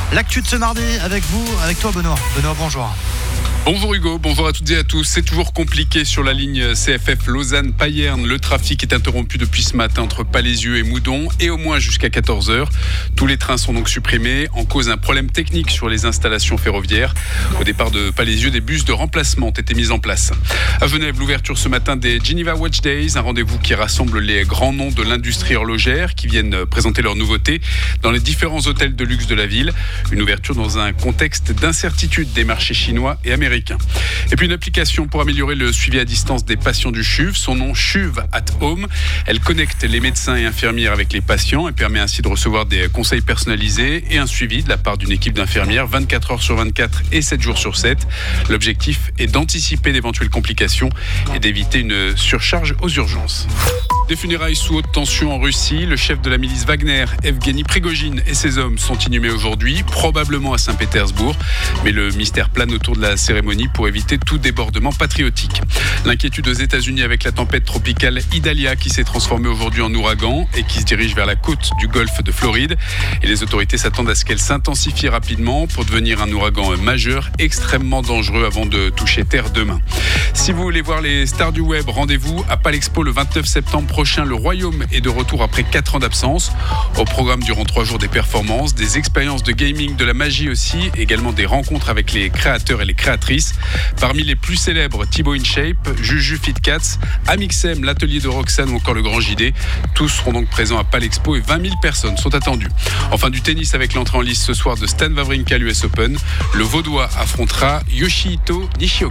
L'actu de ce mardi avec toi Benoît. Benoît, bonjour. Bonjour Hugo, bonjour à toutes et à tous. C'est toujours compliqué sur la ligne CFF Lausanne-Payerne. Le trafic est interrompu depuis ce matin entre Palaisieux et Moudon et au moins jusqu'à 14h. Tous les trains sont donc supprimés en cause d'un problème technique sur les installations ferroviaires. Au départ de Palaisieux, des bus de remplacement ont été mis en place. À Genève, l'ouverture ce matin des Geneva Watch Days, un rendez-vous qui rassemble les grands noms de l'industrie horlogère qui viennent présenter leurs nouveautés dans les différents hôtels de luxe de la ville. Une ouverture dans un contexte d'incertitude des marchés chinois et américains. Et puis une application pour améliorer le suivi à distance des patients du CHUV. Son nom CHUV at Home. Elle connecte les médecins et infirmières avec les patients et permet ainsi de recevoir des conseils personnalisés et un suivi de la part d'une équipe d'infirmières 24 heures sur 24 et 7 jours sur 7. L'objectif est d'anticiper d'éventuelles complications et d'éviter une surcharge aux urgences. Des funérailles sous haute tension en Russie. Le chef de la milice Wagner, Evgeny Prigojine, et ses hommes sont inhumés aujourd'hui, probablement à Saint-Pétersbourg. Mais le mystère plane autour de la cérémonie pour éviter tout débordement patriotique. L'inquiétude aux États-Unis avec la tempête tropicale Idalia qui s'est transformée aujourd'hui en ouragan et qui se dirige vers la côte du golfe de Floride. Et les autorités s'attendent à ce qu'elle s'intensifie rapidement pour devenir un ouragan majeur, extrêmement dangereux avant de toucher terre demain. Si vous voulez voir les stars du web, rendez-vous à Palexpo le 29 septembre prochain. Le Royaume est de retour après 4 ans d'absence. Au programme durant 3 jours des performances, des expériences de gaming, de la magie aussi, également des rencontres avec les créateurs et les créatrices. Parmi les plus célèbres, Thibaut InShape, Juju FitCats, Amixem, l'atelier de Roxane ou encore le Grand JD. Tous seront donc présents à Palexpo et 20 000 personnes sont attendues. Enfin du tennis avec l'entrée en lice ce soir de Stan Wawrinka à l'US Open. Le Vaudois affrontera Yoshihito Nishioka.